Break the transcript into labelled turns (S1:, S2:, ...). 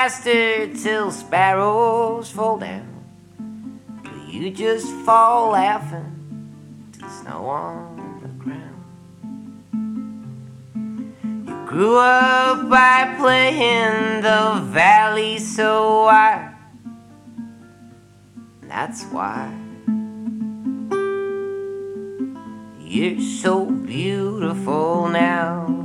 S1: faster till sparrows fall down. But you just fall laughing to the snow on the ground. You grew up by playing the valley so wide. That's why you're so beautiful now.